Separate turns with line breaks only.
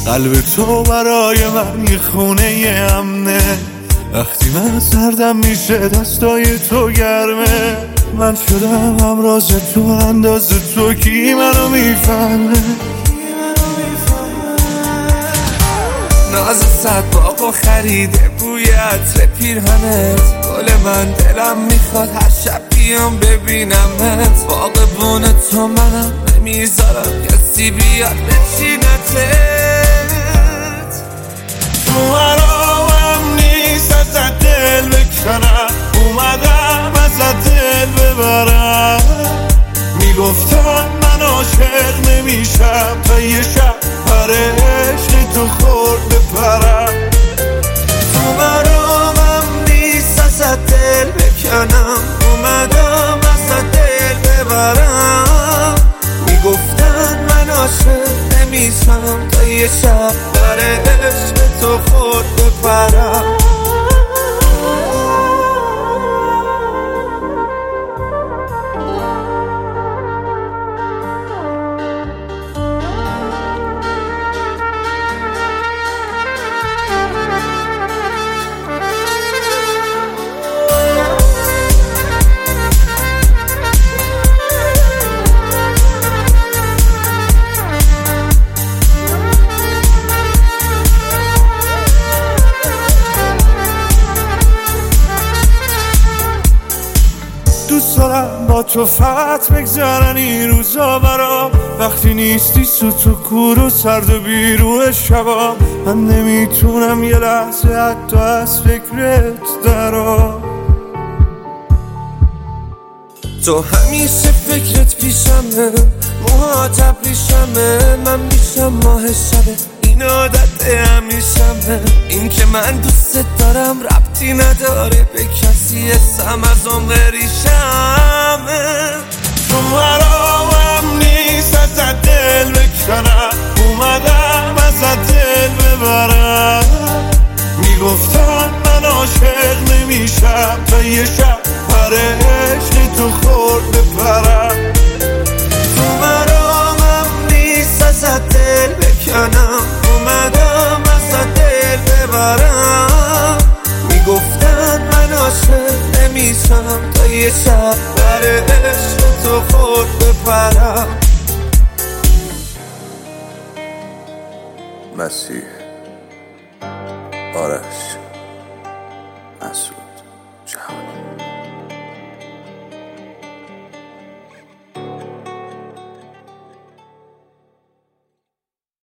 قلب تو برای من یه خونه امنه، وقتی من سردم میشه دستای تو گرمه. من شدم همراز تو، اندازه تو کی منو میفهمه؟ ناز صد باغ و خریده بوی عطر پیرهنت، گل من دلم میخواد هر شب بیام ببینمت. باغبون تو منم نمیذارم کسی بیاد بچینتت. تو مرامم نیست ازت دل بکنم، اومدم ازت دل ببرم. میگفتم من عاشق نمیشم تا یه شب پر عشق تو خورد بپرم. تو مرامم نیست ازت دل بکنم، اومدم ازت دل ببرم. میگفتن من عاشق نمیشم تا یه شب پر عشق تو خورد بپرم. دوست دارم با تو فقط بگذرن این روزا برام، وقتی نیستی تو کور و سرد و بیروح شبا. من نمیتونم یه لحظه حتی از فکرت درام. تو همیشه فکرت پیشمه، موهات ابریشمه، من میشم ماه شبه، این عادت همیشمه. این که من دوست دارم ربطی نداره به کسی، اسم از اون بریشمه. تو مرامم نیست ازت دل بکنم، اومدم ازت دل ببرم. میگفتم من عاشق نمیشم تا یه شب پر عشق تو خورد بپرم. تو مرامم نیست ازت دل بکنم، اومدم ازت دل ببرم. میگفتن من عاشق نمیشم تا یه شب پر عشق تو خورد بپرم.
مسیح، آرش، مسعود، جهان.